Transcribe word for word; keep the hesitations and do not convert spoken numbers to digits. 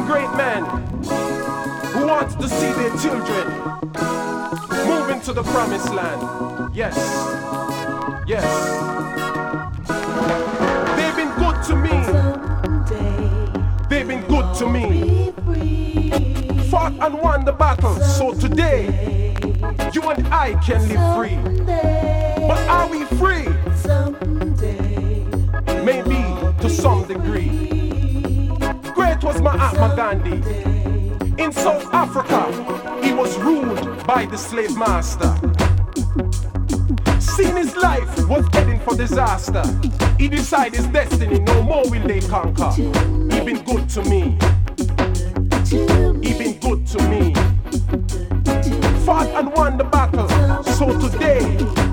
great men who want to see their children move into the promised land. Yes, yes. They've been good to me. They've been good to me. Fought and won the battle, so today you and I can live free. But are we free? Maybe to some degree. Great was Mahatma Gandhi. In South Africa, he was ruled by the slave master. Seeing his life was heading for disaster, he decided his destiny, no more will they conquer. He been good to me. He been good to me. Fought and won the battle, so today